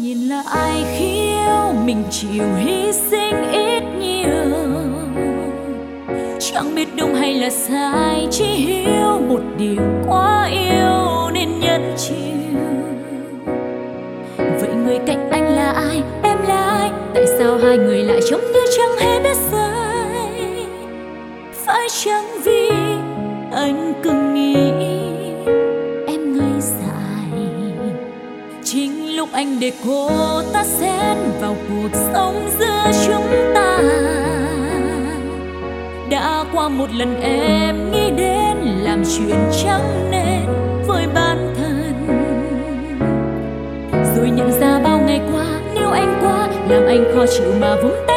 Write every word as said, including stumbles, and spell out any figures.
nhìn là ai khiêu mình chịu hy sinh ít nhiều, chẳng biết đúng hay là sai, chỉ hiểu một điều quá yêu nên nhận chịu. Vậy người cạnh anh là ai, em là ai, tại sao hai người lại trông như chẳng hề biết sai? Phải chăng vì anh cứ nghĩ em ngây dại, chính lúc anh để cô ta xen vào cuộc sống giữa chúng ta. Đã qua một lần em nghĩ đến làm chuyện chẳng nên với bản thân, rồi nhận ra bao ngày qua nếu anh qua làm anh khó chịu mà vung tay